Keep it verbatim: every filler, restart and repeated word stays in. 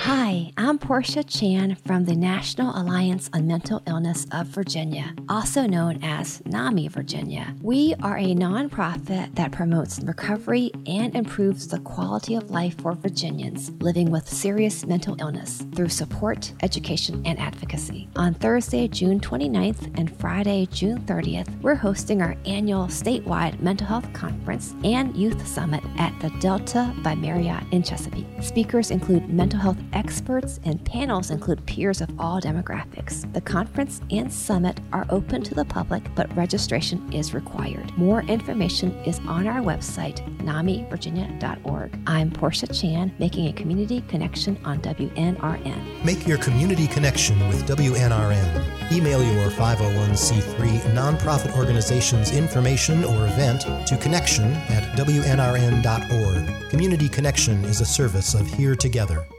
Hi, I'm Portia Chan from the National Alliance on Mental Illness of Virginia, also known as NAMI Virginia. We are a nonprofit that promotes recovery and improves the quality of life for Virginians living with serious mental illness through support, education, and advocacy. On Thursday, June twenty-ninth and Friday, June thirtieth, we're hosting our annual statewide mental health conference and youth summit at the Delta by Marriott in Chesapeake. Speakers include mental health experts and panels include peers of all demographics. The conference and summit are open to the public, but registration is required. More information is on our website, nami virginia dot org. I'm Portia Chan, making a community connection on W N R N. Make your community connection with W N R N. Email your five oh one c three nonprofit organization's information or event to connection at W N R N dot org. Community Connection is a service of Here Together.